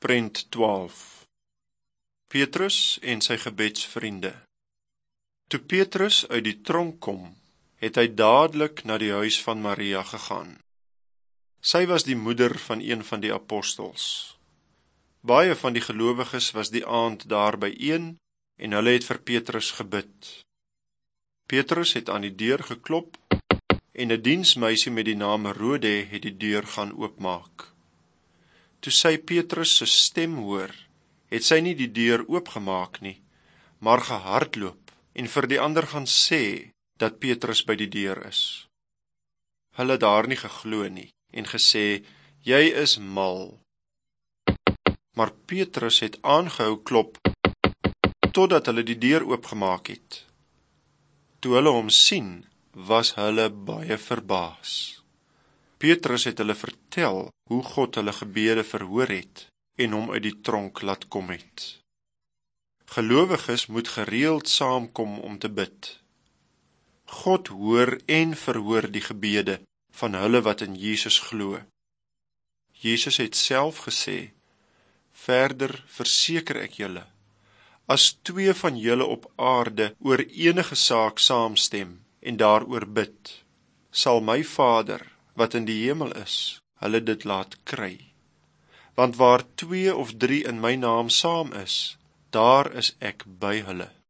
Prent 12. Petrus en sy gebedsvriende. Toe Petrus uit die tronk kom, het hy dadelik na die huis van Maria gegaan. Sy was die moeder van een van die apostels. Baie van die gelowiges was die aand daar byeen en hulle het vir Petrus gebid. Petrus het aan die deur geklop en 'n diensmeisie met die naam Rode het die deur gaan oopmaak. Toe sy Petrus se stem hoor, het sy nie die deur oopgemaak nie, maar gehardloop en vir die ander gaan sê dat Petrus by die deur is. Hulle het haar nie geglo nie en gesê, jy is mal. Maar Petrus het aangehou klop totdat hulle die deur oopgemaak het. Toe hulle hom sien, was hulle baie verbaas. Petrus het hulle vertel hoe God hulle gebede verhoor het en hom uit die tronk laat kom het. Gelowiges moet gereeld saamkom om te bid. God hoor en verhoor die gebede van hulle wat in Jesus glo. Jesus het self gesê, verder verseker ek julle, as 2 van julle op aarde oor enige saak saamstem en daaroor bid, sal my Vader, wat in die hemel is, hulle dit laat kry. Want waar 2 of 3 in my naam saam is, daar is ek by hulle.